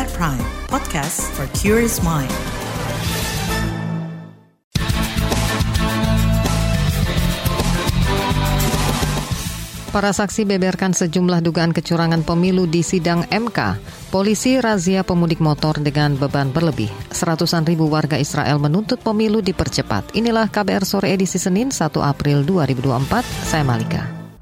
KBR Prime, podcast for curious mind. Para saksi beberkan sejumlah dugaan kecurangan pemilu di sidang MK. Polisi razia pemudik motor dengan beban berlebih. Seratusan ribu warga Israel menuntut pemilu dipercepat. Inilah KBR Sore edisi Senin 1 April 2024. Saya Malika.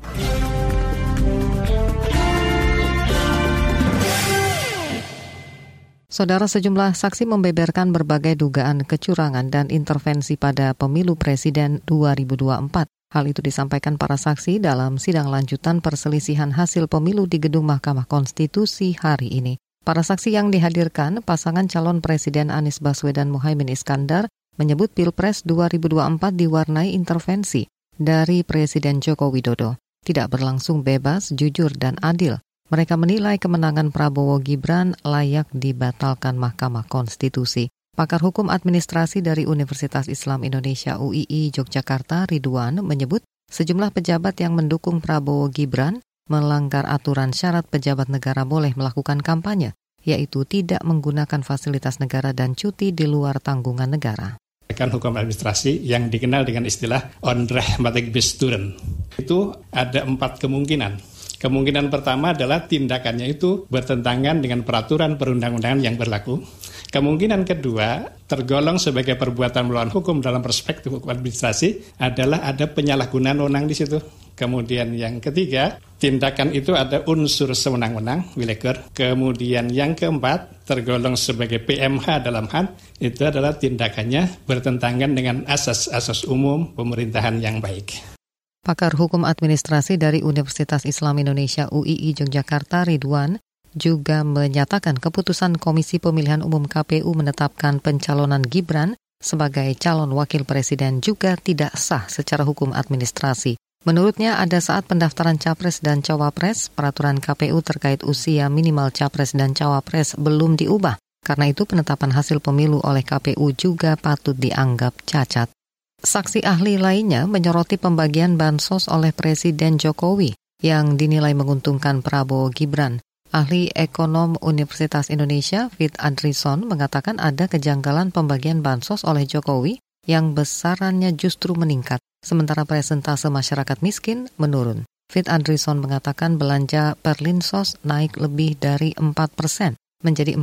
Saudara, sejumlah saksi membeberkan berbagai dugaan kecurangan dan intervensi pada pemilu presiden 2024. Hal itu disampaikan para saksi dalam sidang lanjutan perselisihan hasil pemilu di Gedung Mahkamah Konstitusi hari ini. Para saksi yang dihadirkan, pasangan calon Presiden Anies Baswedan Muhaimin Iskandar menyebut Pilpres 2024 diwarnai intervensi dari Presiden Joko Widodo. Tidak berlangsung bebas, jujur, dan adil. Mereka menilai kemenangan Prabowo Gibran layak dibatalkan Mahkamah Konstitusi. Pakar Hukum Administrasi dari Universitas Islam Indonesia UII Yogyakarta Ridwan menyebut sejumlah pejabat yang mendukung Prabowo Gibran melanggar aturan syarat pejabat negara boleh melakukan kampanye, yaitu tidak menggunakan fasilitas negara dan cuti di luar tanggungan negara. Hukum administrasi yang dikenal dengan istilah onrechtmatig besturen. Itu ada 4 kemungkinan. Kemungkinan pertama adalah tindakannya itu bertentangan dengan peraturan perundang-undangan yang berlaku. Kemungkinan kedua, tergolong sebagai perbuatan melawan hukum dalam perspektif hukum administrasi adalah ada penyalahgunaan wewenang di situ. Kemudian yang ketiga, tindakan itu ada unsur sewenang-wenang, willekeur. Kemudian yang keempat, tergolong sebagai PMH dalam HAM, itu adalah tindakannya bertentangan dengan asas-asas umum pemerintahan yang baik. Pakar Hukum Administrasi dari Universitas Islam Indonesia UII Yogyakarta Ridwan juga menyatakan keputusan Komisi Pemilihan Umum KPU menetapkan pencalonan Gibran sebagai calon wakil presiden juga tidak sah secara hukum administrasi. Menurutnya ada saat pendaftaran capres dan cawapres, peraturan KPU terkait usia minimal capres dan cawapres belum diubah. Karena itu penetapan hasil pemilu oleh KPU juga patut dianggap cacat. Saksi ahli lainnya menyoroti pembagian bansos oleh Presiden Jokowi yang dinilai menguntungkan Prabowo Gibran. Ahli ekonom Universitas Indonesia, Fit Adrison, mengatakan ada kejanggalan pembagian bansos oleh Jokowi yang besarannya justru meningkat, sementara persentase masyarakat miskin menurun. Fit Adrison mengatakan belanja Perlinsos naik lebih dari 4%, menjadi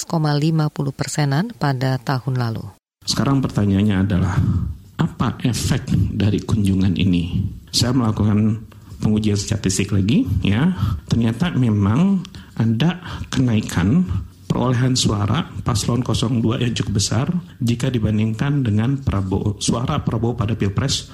14,50%-an pada tahun lalu. Sekarang pertanyaannya adalah, apa efek dari kunjungan ini? Saya melakukan pengujian statistik lagi, ya. Ternyata memang ada kenaikan perolehan suara paslon 02 yang cukup besar jika dibandingkan dengan suara Prabowo pada Pilpres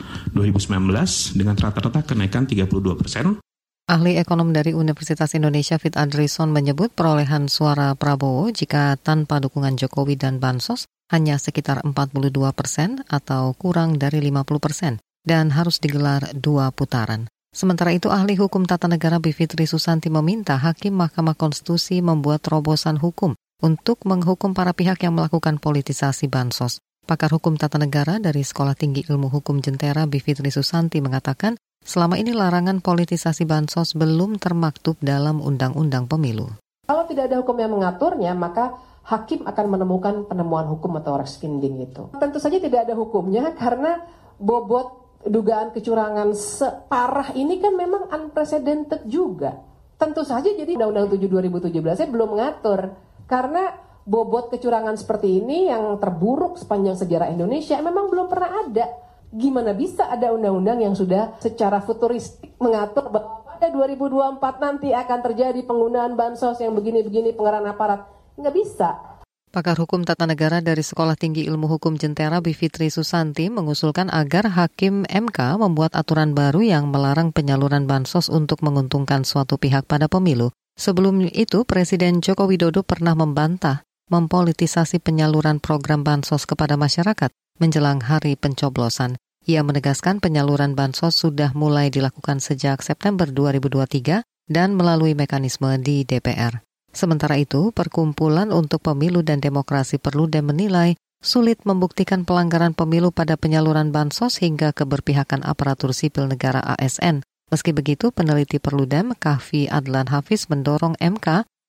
2019 dengan rata-rata kenaikan 32%. Ahli ekonom dari Universitas Indonesia Fit Adrison menyebut perolehan suara Prabowo jika tanpa dukungan Jokowi dan Bansos hanya sekitar 42% atau kurang dari 50% dan harus digelar 2 putaran. Sementara itu, ahli hukum tata negara Bivitri Susanti meminta Hakim Mahkamah Konstitusi membuat terobosan hukum untuk menghukum para pihak yang melakukan politisasi bansos. Pakar hukum tata negara dari Sekolah Tinggi Ilmu Hukum Jentera Bivitri Susanti mengatakan, selama ini larangan politisasi bansos belum termaktub dalam Undang-Undang Pemilu. Kalau tidak ada hukum yang mengaturnya, maka hakim akan menemukan penemuan hukum atau reksinding itu. Tentu saja tidak ada hukumnya karena bobot dugaan kecurangan separah ini kan memang unprecedented juga. Tentu saja jadi Undang-Undang 7 2017 belum mengatur. Karena bobot kecurangan seperti ini yang terburuk sepanjang sejarah Indonesia memang belum pernah ada. Gimana bisa ada undang-undang yang sudah secara futuristik mengatur bahwa pada 2024 nanti akan terjadi penggunaan bansos yang begini-begini, pengerahan aparat. Nggak bisa. Pakar Hukum Tata Negara dari Sekolah Tinggi Ilmu Hukum Jentera Bivitri Susanti mengusulkan agar Hakim MK membuat aturan baru yang melarang penyaluran bansos untuk menguntungkan suatu pihak pada pemilu. Sebelum itu, Presiden Joko Widodo pernah membantah mempolitisasi penyaluran program bansos kepada masyarakat menjelang hari pencoblosan. Ia menegaskan penyaluran bansos sudah mulai dilakukan sejak September 2023 dan melalui mekanisme di DPR. Sementara itu, Perkumpulan untuk Pemilu dan Demokrasi Perludem menilai sulit membuktikan pelanggaran pemilu pada penyaluran bansos hingga keberpihakan aparatur sipil negara ASN. Meski begitu, peneliti Perludem Kahfi Adlan Hafiz mendorong MK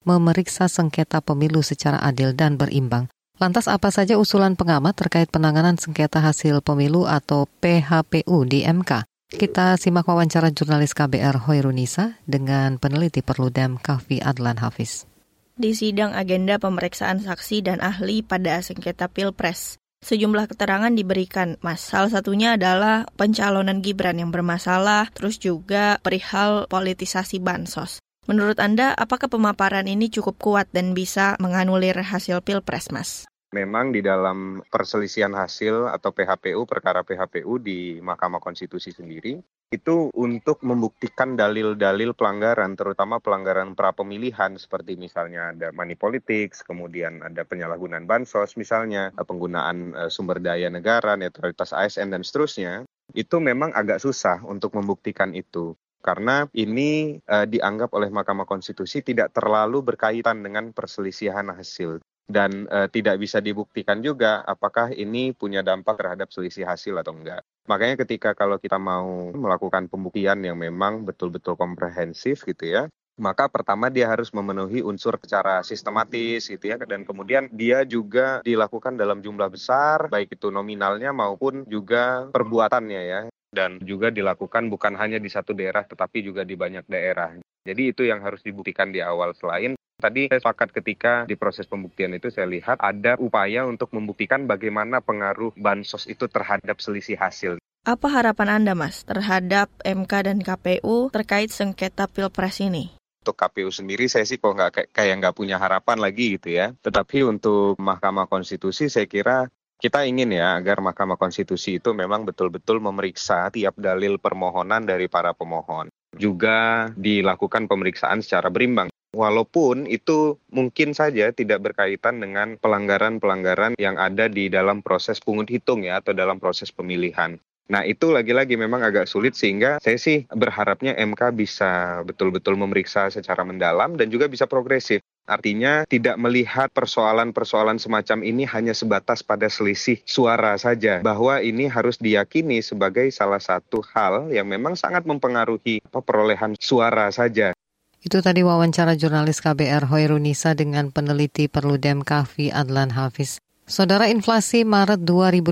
memeriksa sengketa pemilu secara adil dan berimbang. Lantas apa saja usulan pengamat terkait penanganan sengketa hasil pemilu atau PHPU di MK? Kita simak wawancara jurnalis KBR Hoirunisa dengan peneliti Perludem Kahfi Adlan Hafiz. Di sidang agenda pemeriksaan saksi dan ahli pada sengketa Pilpres, sejumlah keterangan diberikan, Mas. Salah satunya adalah pencalonan Gibran yang bermasalah, terus juga perihal politisasi bansos. Menurut Anda, apakah pemaparan ini cukup kuat dan bisa menganulir hasil Pilpres, Mas? Memang di dalam perselisihan hasil atau PHPU, perkara PHPU di Mahkamah Konstitusi sendiri, itu untuk membuktikan dalil-dalil pelanggaran, terutama pelanggaran pra-pemilihan, seperti misalnya ada money politics, kemudian ada penyalahgunaan bansos, misalnya penggunaan sumber daya negara, netralitas ASN, dan seterusnya, itu memang agak susah untuk membuktikan itu. Karena ini dianggap oleh Mahkamah Konstitusi tidak terlalu berkaitan dengan perselisihan hasil. Dan tidak bisa dibuktikan juga apakah ini punya dampak terhadap selisih hasil atau enggak. Makanya ketika kalau kita mau melakukan pembuktian yang memang betul-betul komprehensif gitu ya, maka pertama dia harus memenuhi unsur secara sistematis gitu ya, dan kemudian dia juga dilakukan dalam jumlah besar, baik itu nominalnya maupun juga perbuatannya ya. Dan juga dilakukan bukan hanya di satu daerah tetapi juga di banyak daerah. Jadi itu yang harus dibuktikan di awal. Selain tadi saya sepakat ketika di proses pembuktian itu saya lihat ada upaya untuk membuktikan bagaimana pengaruh bansos itu terhadap selisih hasil. Apa harapan Anda, Mas, terhadap MK dan KPU terkait sengketa Pilpres ini? Untuk KPU sendiri saya sih kok nggak punya harapan lagi gitu ya. Tetapi untuk Mahkamah Konstitusi saya kira kita ingin ya agar Mahkamah Konstitusi itu memang betul-betul memeriksa tiap dalil permohonan dari para pemohon. Juga dilakukan pemeriksaan secara berimbang. Walaupun itu mungkin saja tidak berkaitan dengan pelanggaran-pelanggaran yang ada di dalam proses pungut hitung ya atau dalam proses pemilihan. Nah itu lagi-lagi memang agak sulit sehingga saya sih berharapnya MK bisa betul-betul memeriksa secara mendalam dan juga bisa progresif. Artinya tidak melihat persoalan-persoalan semacam ini hanya sebatas pada selisih suara saja. Bahwa ini harus diyakini sebagai salah satu hal yang memang sangat mempengaruhi perolehan suara saja. Itu tadi wawancara jurnalis KBR Hoirunisa dengan peneliti Perludem Kahfi Adlan Hafiz. Saudara, inflasi Maret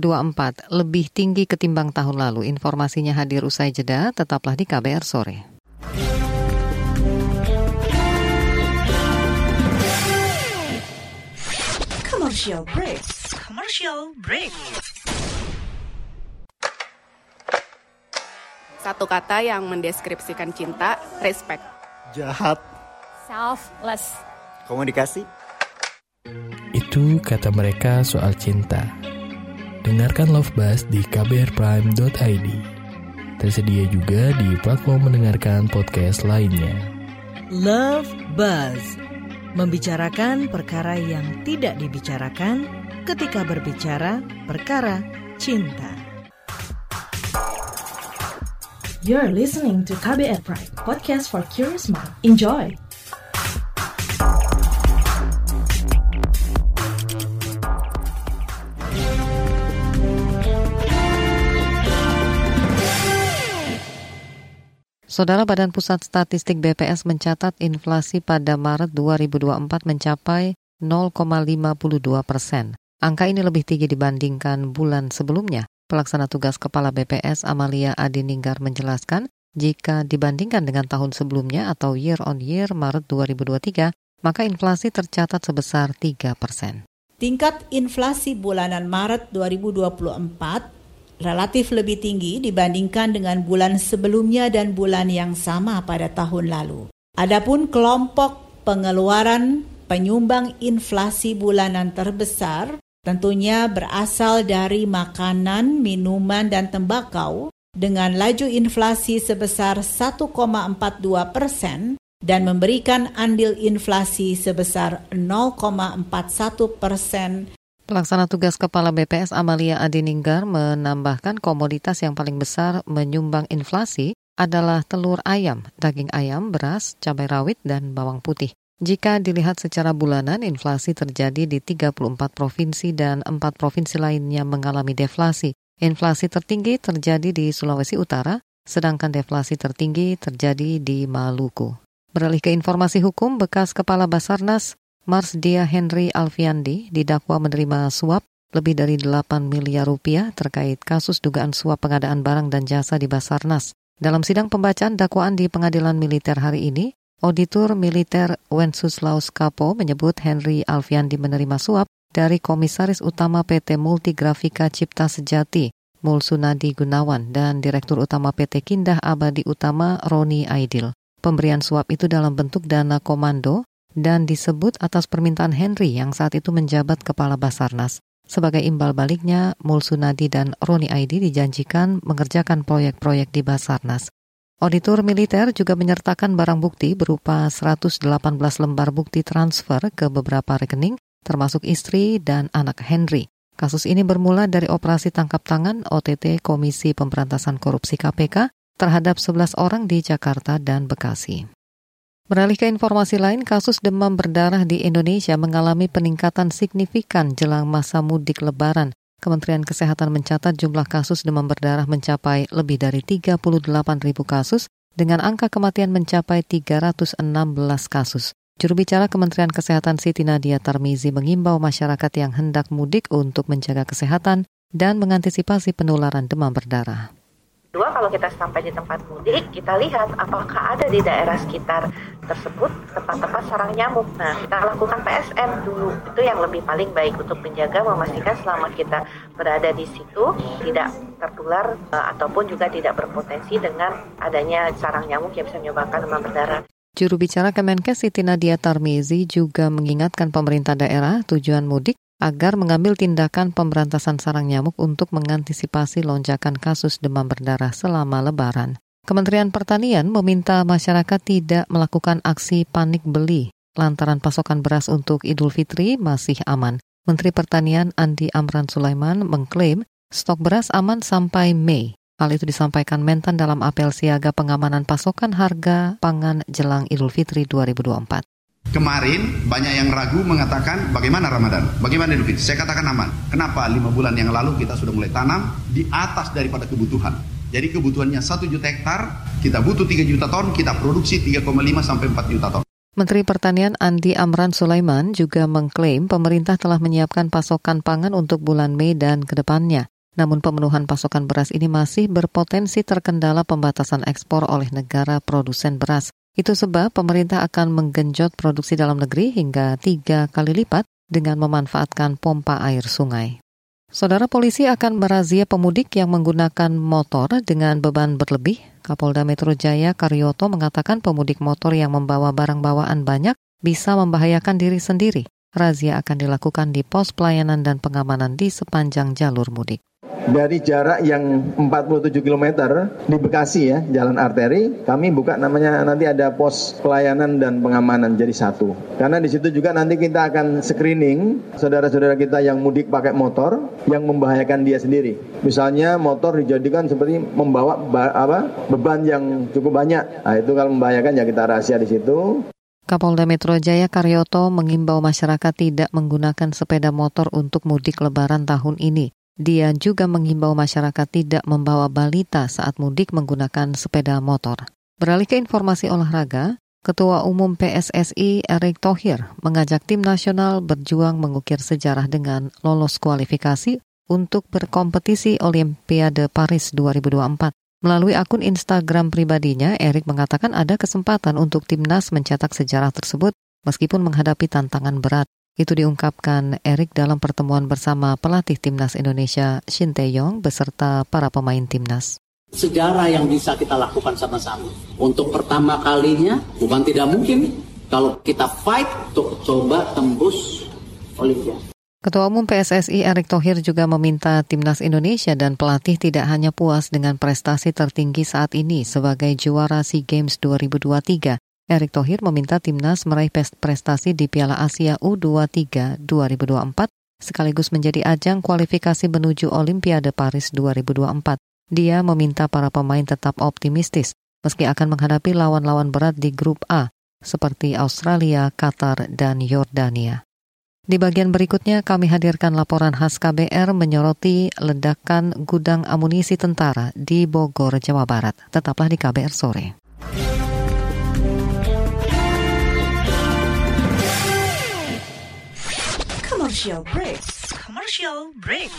2024 lebih tinggi ketimbang tahun lalu. Informasinya hadir usai jeda, tetaplah di KBR Sore. Commercial break. Commercial break. Satu kata yang mendeskripsikan cinta, respect. Jahat. Selfless. Komunikasi. Itu kata mereka soal cinta. Dengarkan Love Buzz di kbrprime.id. Tersedia juga di platform mendengarkan podcast lainnya. Love Buzz. Membicarakan perkara yang tidak dibicarakan ketika berbicara perkara cinta. You're listening to KBR Prime, podcast for curious mind. Enjoy! Saudara, Badan Pusat Statistik BPS mencatat inflasi pada Maret 2024 mencapai 0,52%. Angka ini lebih tinggi dibandingkan bulan sebelumnya. Pelaksana tugas Kepala BPS Amalia Adininggar menjelaskan, jika dibandingkan dengan tahun sebelumnya atau year on year Maret 2023, maka inflasi tercatat sebesar 3%. Tingkat inflasi bulanan Maret 2024 relatif lebih tinggi dibandingkan dengan bulan sebelumnya dan bulan yang sama pada tahun lalu. Adapun kelompok pengeluaran penyumbang inflasi bulanan terbesar tentunya berasal dari makanan, minuman, dan tembakau dengan laju inflasi sebesar 1,42% dan memberikan andil inflasi sebesar 0,41%. Pelaksana tugas Kepala BPS Amalia Adininggar menambahkan komoditas yang paling besar menyumbang inflasi adalah telur ayam, daging ayam, beras, cabai rawit, dan bawang putih. Jika dilihat secara bulanan, inflasi terjadi di 34 provinsi dan 4 provinsi lainnya mengalami deflasi. Inflasi tertinggi terjadi di Sulawesi Utara, sedangkan deflasi tertinggi terjadi di Maluku. Beralih ke informasi hukum, bekas Kepala Basarnas Marsdia Henry Alfiandi didakwa menerima suap lebih dari 8 miliar rupiah terkait kasus dugaan suap pengadaan barang dan jasa di Basarnas. Dalam sidang pembacaan dakwaan di Pengadilan Militer hari ini, Auditor Militer Wenceslaus Kapo menyebut Henry Alfiandi menerima suap dari Komisaris Utama PT Multigrafika Cipta Sejati, Mulsunadi Gunawan, dan Direktur Utama PT Kindah Abadi Utama, Roni Aidil. Pemberian suap itu dalam bentuk dana komando dan disebut atas permintaan Henry yang saat itu menjabat Kepala Basarnas. Sebagai imbal baliknya, Mulsunadi dan Roni Aidil dijanjikan mengerjakan proyek-proyek di Basarnas. Auditor militer juga menyertakan barang bukti berupa 118 lembar bukti transfer ke beberapa rekening, termasuk istri dan anak Henry. Kasus ini bermula dari operasi tangkap tangan OTT Komisi Pemberantasan Korupsi KPK terhadap 11 orang di Jakarta dan Bekasi. Beralih ke informasi lain, kasus demam berdarah di Indonesia mengalami peningkatan signifikan jelang masa mudik Lebaran. Kementerian Kesehatan mencatat jumlah kasus demam berdarah mencapai lebih dari 38.000 kasus dengan angka kematian mencapai 316 kasus. Juru bicara Kementerian Kesehatan Siti Nadia Tarmizi mengimbau masyarakat yang hendak mudik untuk menjaga kesehatan dan mengantisipasi penularan demam berdarah. Kedua, kalau kita sampai di tempat mudik, kita lihat apakah ada di daerah sekitar tersebut tempat-tempat sarang nyamuk. Nah, kita lakukan PSM dulu. Itu yang lebih paling baik untuk menjaga, memastikan selama kita berada di situ tidak tertular ataupun juga tidak berpotensi dengan adanya sarang nyamuk yang bisa menyebabkan demam berdarah. Juru bicara Kemenkes Siti Nadia Tarmizi juga mengingatkan pemerintah daerah tujuan mudik agar mengambil tindakan pemberantasan sarang nyamuk untuk mengantisipasi lonjakan kasus demam berdarah selama Lebaran. Kementerian Pertanian meminta masyarakat tidak melakukan aksi panik beli lantaran pasokan beras untuk Idul Fitri masih aman. Menteri Pertanian Andi Amran Sulaiman mengklaim stok beras aman sampai Mei. Hal itu disampaikan Mentan dalam apel siaga pengamanan pasokan harga pangan jelang Idul Fitri 2024. Kemarin banyak yang ragu mengatakan bagaimana Ramadan, bagaimana Idul Fitri. Saya katakan aman. Kenapa? 5 bulan yang lalu kita sudah mulai tanam di atas daripada kebutuhan. Jadi kebutuhannya 1 juta hektar, kita butuh 3 juta ton, kita produksi 3,5 sampai 4 juta ton. Menteri Pertanian Andi Amran Sulaiman juga mengklaim pemerintah telah menyiapkan pasokan pangan untuk bulan Mei dan ke depannya. Namun pemenuhan pasokan beras ini masih berpotensi terkendala pembatasan ekspor oleh negara produsen beras. Itu sebab pemerintah akan menggenjot produksi dalam negeri hingga 3 kali lipat dengan memanfaatkan pompa air sungai. Saudara, polisi akan merazia pemudik yang menggunakan motor dengan beban berlebih. Kapolda Metro Jaya Karyoto mengatakan pemudik motor yang membawa barang bawaan banyak bisa membahayakan diri sendiri. Razia akan dilakukan di pos pelayanan dan pengamanan di sepanjang jalur mudik. Dari jarak yang 47 km di Bekasi ya, jalan arteri, kami buka namanya nanti ada pos pelayanan dan pengamanan jadi satu. Karena di situ juga nanti kita akan screening saudara-saudara kita yang mudik pakai motor yang membahayakan dia sendiri. Misalnya motor dijadikan seperti membawa beban yang cukup banyak. Nah, itu kalau membahayakan ya kita rahasia di situ. Kapolda Metro Jaya Karyoto mengimbau masyarakat tidak menggunakan sepeda motor untuk mudik Lebaran tahun ini. Dia juga mengimbau masyarakat tidak membawa balita saat mudik menggunakan sepeda motor. Beralih ke informasi olahraga, Ketua Umum PSSI Erick Thohir mengajak tim nasional berjuang mengukir sejarah dengan lolos kualifikasi untuk berkompetisi Olimpiade Paris 2024. Melalui akun Instagram pribadinya, Erick mengatakan ada kesempatan untuk timnas mencetak sejarah tersebut meskipun menghadapi tantangan berat. Itu diungkapkan Erick dalam pertemuan bersama pelatih Timnas Indonesia Shin Tae-yong beserta para pemain timnas. Sejarah yang bisa kita lakukan sama-sama. Untuk pertama kalinya, bukan tidak mungkin kalau kita fight untuk coba tembus Olimpiade. Ketua Umum PSSI Erick Thohir juga meminta Timnas Indonesia dan pelatih tidak hanya puas dengan prestasi tertinggi saat ini sebagai juara SEA Games 2023. Erick Thohir meminta Timnas meraih prestasi di Piala Asia U23 2024 sekaligus menjadi ajang kualifikasi menuju Olimpiade Paris 2024. Dia meminta para pemain tetap optimistis meski akan menghadapi lawan-lawan berat di grup A seperti Australia, Qatar, dan Yordania. Di bagian berikutnya kami hadirkan laporan khas KBR menyoroti ledakan gudang amunisi tentara di Bogor, Jawa Barat. Tetaplah di KBR Sore. Commercial break. Commercial break.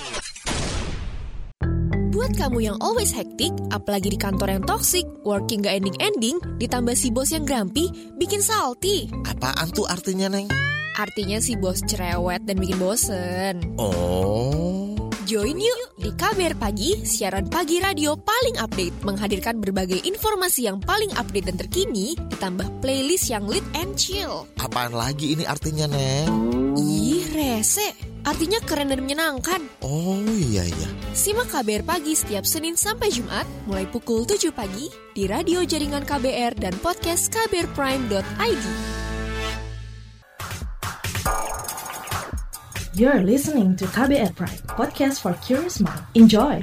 Buat kamu yang always hektik, apalagi di kantor yang toksik, working gak ending-ending, ditambah si bos yang grumpy, bikin salty. Apaan tuh artinya, Neng? Artinya si bos cerewet dan bikin bosen. Oh. Join yuk di KBR Pagi, siaran pagi radio paling update, menghadirkan berbagai informasi yang paling update dan terkini, ditambah playlist yang lit and chill. Apaan lagi ini artinya, Neng? Ih, rese. Artinya keren dan menyenangkan. Oh iya. Simak KBR Pagi setiap Senin sampai Jumat, mulai pukul 7 pagi, di radio jaringan KBR dan podcast kbrprime.id. You're listening to KBR Prime, podcast for curious mind. Enjoy!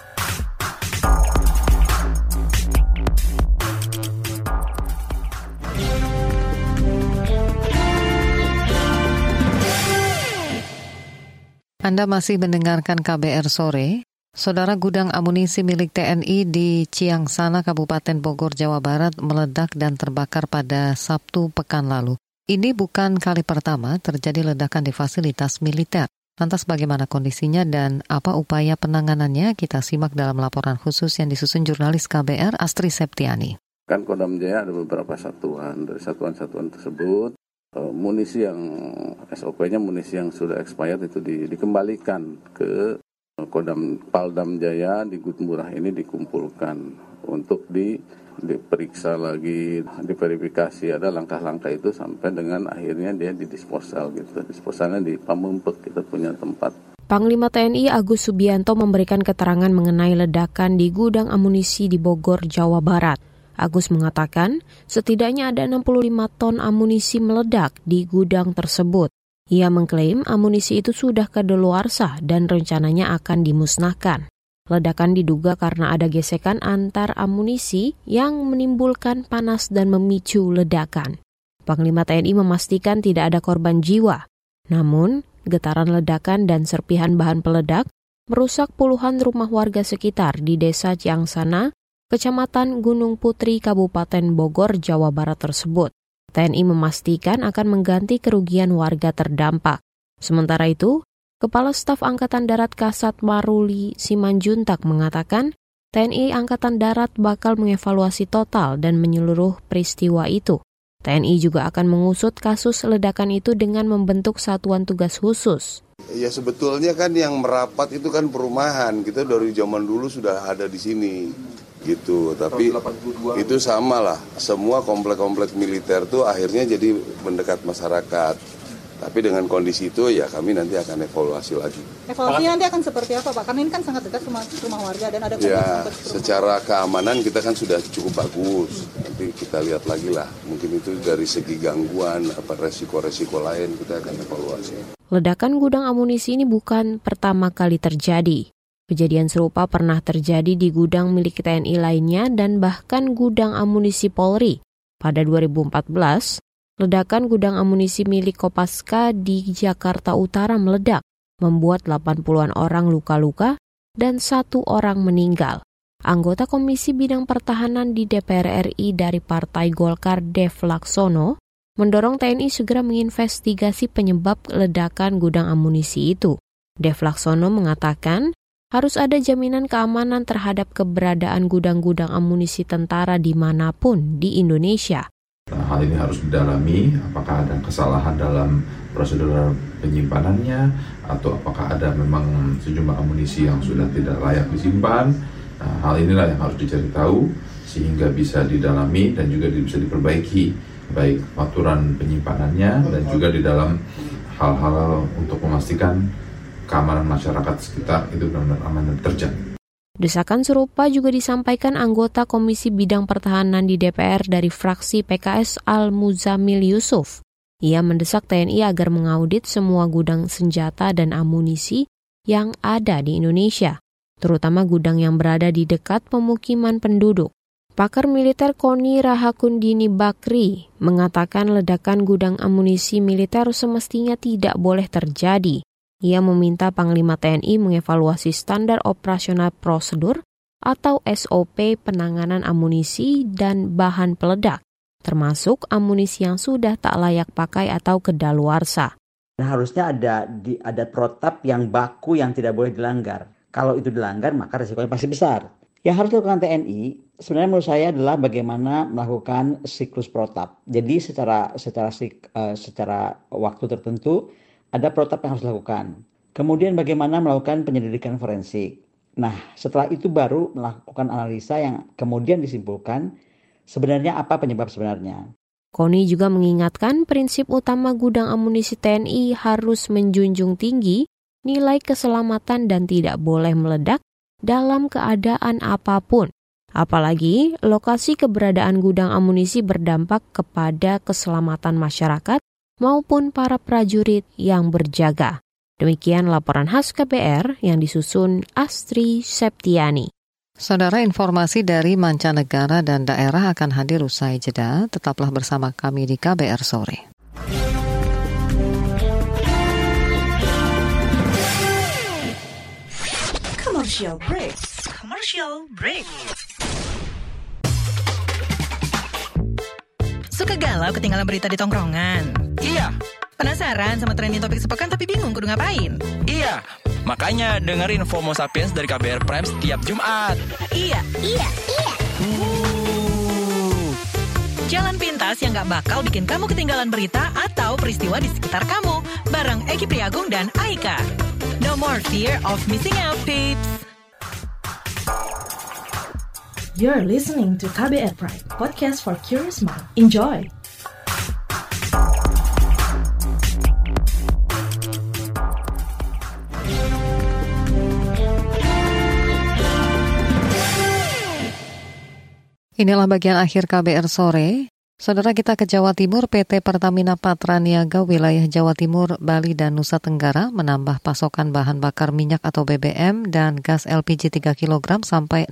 Anda masih mendengarkan KBR Sore. Saudara, gudang amunisi milik TNI di Ciangsana, Kabupaten Bogor, Jawa Barat meledak dan terbakar pada Sabtu pekan lalu. Ini bukan kali pertama terjadi ledakan di fasilitas militer. Lantas bagaimana kondisinya dan apa upaya penanganannya? Kita simak dalam laporan khusus yang disusun jurnalis KBR Astri Septiani. Kan Kodam Jaya ada beberapa satuan. Dari satuan-satuan tersebut, munisi yang SOP-nya munisi yang sudah expired itu dikembalikan ke Paldam Jaya di Gudmurah ini, dikumpulkan untuk diperiksa lagi, diverifikasi, ada langkah-langkah itu sampai dengan akhirnya dia didisposal gitu. Disposalnya di Pamempek, kita punya tempat. Panglima TNI Agus Subianto memberikan keterangan mengenai ledakan di gudang amunisi di Bogor, Jawa Barat. Agus mengatakan setidaknya ada 65 ton amunisi meledak di gudang tersebut. Ia mengklaim amunisi itu sudah kadaluarsa dan rencananya akan dimusnahkan. Ledakan diduga karena ada gesekan antar amunisi yang menimbulkan panas dan memicu ledakan. Panglima TNI memastikan tidak ada korban jiwa. Namun, getaran ledakan dan serpihan bahan peledak merusak puluhan rumah warga sekitar di Desa Ciangsana, Kecamatan Gunung Putri, Kabupaten Bogor, Jawa Barat tersebut. TNI memastikan akan mengganti kerugian warga terdampak. Sementara itu, Kepala Staf Angkatan Darat Kasat Maruli Simanjuntak mengatakan TNI Angkatan Darat bakal mengevaluasi total dan menyeluruh peristiwa itu. TNI juga akan mengusut kasus ledakan itu dengan membentuk satuan tugas khusus. Ya sebetulnya kan yang merapat itu kan perumahan, kita dari zaman dulu sudah ada di sini. Gitu, tapi itu sama lah, semua komplek-komplek militer tuh akhirnya jadi mendekat masyarakat. Tapi dengan kondisi itu ya kami nanti akan evaluasi lagi. Evaluasi nanti akan seperti apa Pak? Karena ini kan sangat dekat sama rumah warga dan ada ya, secara keamanan kita kan sudah cukup bagus. Nanti kita lihat lagi lah, mungkin itu dari segi gangguan, apa resiko-resiko lain kita akan evaluasi. Ledakan gudang amunisi ini bukan pertama kali terjadi. Kejadian serupa pernah terjadi di gudang milik TNI lainnya dan bahkan gudang amunisi Polri. Pada 2014, ledakan gudang amunisi milik Kopaska di Jakarta Utara meledak, membuat 80-an orang luka-luka dan 1 orang meninggal. Anggota Komisi Bidang Pertahanan di DPR RI dari Partai Golkar, Dev Laksono, mendorong TNI segera menginvestigasi penyebab ledakan gudang amunisi itu. Dev Laksono mengatakan, harus ada jaminan keamanan terhadap keberadaan gudang-gudang amunisi tentara dimanapun di Indonesia. Hal ini harus didalami, apakah ada kesalahan dalam prosedur penyimpanannya, atau apakah ada memang sejumlah amunisi yang sudah tidak layak disimpan. Nah, hal inilah yang harus dicari tahu, sehingga bisa didalami dan juga bisa diperbaiki, baik aturan penyimpanannya dan juga di dalam hal-hal untuk memastikan keamanan masyarakat sekitar itu benar-benar aman dan terjaga. Desakan serupa juga disampaikan anggota Komisi Bidang Pertahanan di DPR dari fraksi PKS Al-Muzamil Yusuf. Ia mendesak TNI agar mengaudit semua gudang senjata dan amunisi yang ada di Indonesia, terutama gudang yang berada di dekat pemukiman penduduk. Pakar militer Koni Rahakundini Bakri mengatakan ledakan gudang amunisi militer semestinya tidak boleh terjadi. Ia meminta Panglima TNI mengevaluasi standar operasional prosedur atau SOP penanganan amunisi dan bahan peledak, termasuk amunisi yang sudah tak layak pakai atau kedaluarsa. Nah, harusnya ada protap yang baku yang tidak boleh dilanggar. Kalau itu dilanggar, maka risikonya pasti besar. Yang harus dilakukan TNI sebenarnya menurut saya adalah bagaimana melakukan siklus protap. Jadi secara waktu tertentu ada protap yang harus dilakukan. Kemudian bagaimana melakukan penyelidikan forensik. Nah, setelah itu baru melakukan analisa yang kemudian disimpulkan sebenarnya apa penyebab sebenarnya. Koni juga mengingatkan prinsip utama gudang amunisi TNI harus menjunjung tinggi nilai keselamatan dan tidak boleh meledak dalam keadaan apapun. Apalagi lokasi keberadaan gudang amunisi berdampak kepada keselamatan masyarakat maupun para prajurit yang berjaga. Demikian laporan khas KBR yang disusun Astri Septiani. Saudara, informasi dari mancanegara dan daerah akan hadir usai jeda. Tetaplah bersama kami di KBR Sore. Commercial break. Commercial break. Suka galau ketinggalan berita di tongkrongan? Iya. Penasaran sama trending topik sepekan tapi bingung kudu ngapain? Iya. Makanya dengerin FOMO Sapiens dari KBR Prime setiap Jumat. Iya. Jalan pintas yang gak bakal bikin kamu ketinggalan berita atau peristiwa di sekitar kamu. Bareng Eki Priagung dan Aika. No more fear of missing out, peeps. You're listening to KBR Prime, podcast for curious mind. Enjoy! Inilah bagian akhir KBR Sore. Saudara, kita ke Jawa Timur. PT Pertamina Patraniaga wilayah Jawa Timur, Bali, dan Nusa Tenggara menambah pasokan bahan bakar minyak atau BBM dan gas LPG 3 kg sampai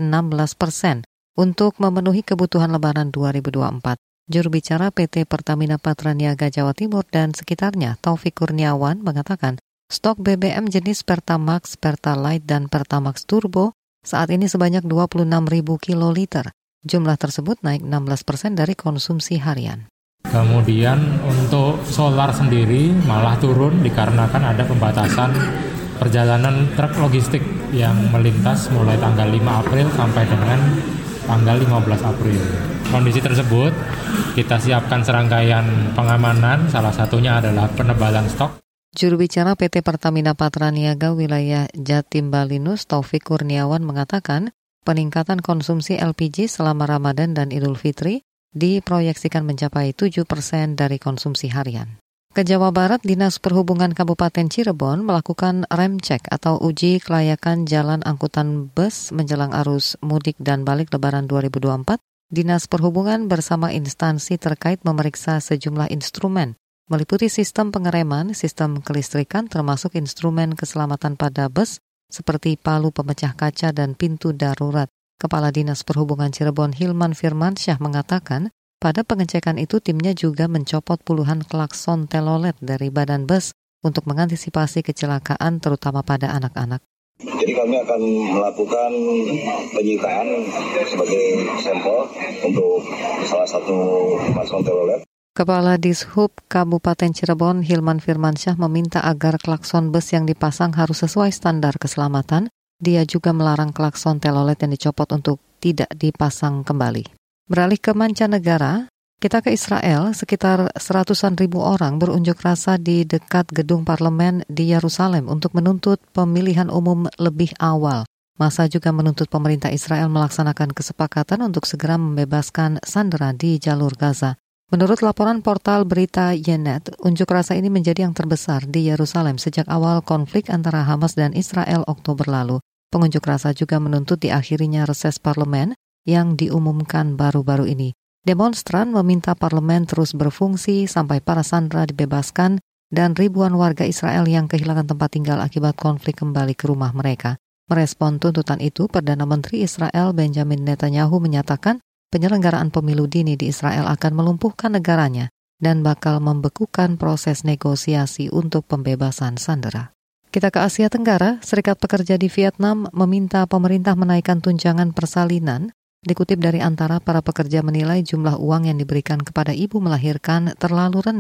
16% untuk memenuhi kebutuhan Lebaran 2024. Juru bicara PT Pertamina Patraniaga Jawa Timur dan sekitarnya, Taufik Kurniawan, mengatakan stok BBM jenis Pertamax, Pertalite, dan Pertamax Turbo saat ini sebanyak 26.000 kiloliter. Jumlah tersebut naik 16% dari konsumsi harian. Kemudian untuk solar sendiri malah turun dikarenakan ada pembatasan perjalanan truk logistik yang melintas mulai tanggal 5 April sampai dengan tanggal 15 April. Kondisi tersebut kita siapkan serangkaian pengamanan, salah satunya adalah penebalan stok. Juru bicara PT Pertamina Patraniaga wilayah Jatim Balinus, Taufik Kurniawan, mengatakan peningkatan konsumsi LPG selama Ramadan dan Idul Fitri diproyeksikan mencapai 7% dari konsumsi harian. Ke Jawa Barat, Dinas Perhubungan Kabupaten Cirebon melakukan rem cek atau uji kelayakan jalan angkutan bus menjelang arus mudik dan balik Lebaran 2024. Dinas Perhubungan bersama instansi terkait memeriksa sejumlah instrumen, meliputi sistem pengereman, sistem kelistrikan, termasuk instrumen keselamatan pada bus, seperti palu pemecah kaca dan pintu darurat. Kepala Dinas Perhubungan Cirebon Hilman Firmansyah mengatakan, pada pengecekan itu timnya juga mencopot puluhan klakson telolet dari badan bus untuk mengantisipasi kecelakaan terutama pada anak-anak. Jadi kami akan melakukan penyitaan sebagai sampel untuk salah satu klakson telolet. Kepala Dishub Kabupaten Cirebon Hilman Firmansyah meminta agar klakson bus yang dipasang harus sesuai standar keselamatan. Dia juga melarang klakson telolet yang dicopot untuk tidak dipasang kembali. Beralih ke mancanegara, kita ke Israel. Sekitar 100-an ribu orang berunjuk rasa di dekat gedung parlemen di Yerusalem untuk menuntut pemilihan umum lebih awal. Massa juga menuntut pemerintah Israel melaksanakan kesepakatan untuk segera membebaskan sandera di jalur Gaza. Menurut laporan portal berita Ynet, unjuk rasa ini menjadi yang terbesar di Yerusalem sejak awal konflik antara Hamas dan Israel Oktober lalu. Pengunjuk rasa juga menuntut diakhirinya reses parlemen yang diumumkan baru-baru ini. Demonstran meminta parlemen terus berfungsi sampai para sandera dibebaskan dan ribuan warga Israel yang kehilangan tempat tinggal akibat konflik kembali ke rumah mereka. Merespon tuntutan itu, Perdana Menteri Israel Benjamin Netanyahu menyatakan penyelenggaraan pemilu dini di Israel akan melumpuhkan negaranya dan bakal membekukan proses negosiasi untuk pembebasan sandera. Kita ke Asia Tenggara, Serikat Pekerja di Vietnam meminta pemerintah menaikkan tunjangan persalinan. Dikutip dari Antara, para pekerja menilai jumlah uang yang diberikan kepada ibu melahirkan terlalu rendah.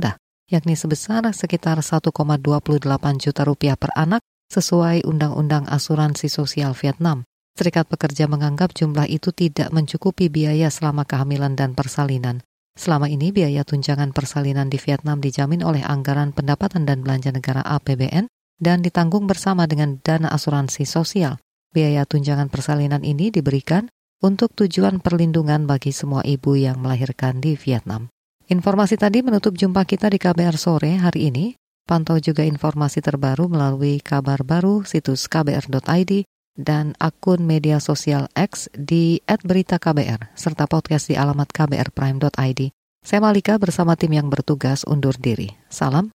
yakni sebesar sekitar 1,28 juta rupiah per anak sesuai Undang-Undang Asuransi Sosial Vietnam. Serikat Pekerja menganggap jumlah itu tidak mencukupi biaya selama kehamilan dan persalinan. Selama ini biaya tunjangan persalinan di Vietnam dijamin oleh Anggaran Pendapatan dan Belanja Negara APBN dan ditanggung bersama dengan dana asuransi sosial. Biaya tunjangan persalinan ini diberikan untuk tujuan perlindungan bagi semua ibu yang melahirkan di Vietnam. Informasi tadi menutup jumpa kita di KBR Sore hari ini. Pantau juga informasi terbaru melalui kabar baru situs kbr.id dan akun media sosial X di @beritaKBR serta podcast di alamat kbrprime.id. Saya Malika bersama tim yang bertugas undur diri. Salam.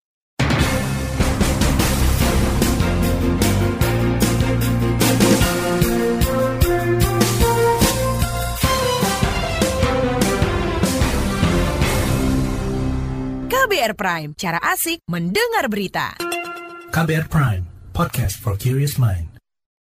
KBR Prime, cara asik mendengar berita. KBR Prime, podcast for curious mind.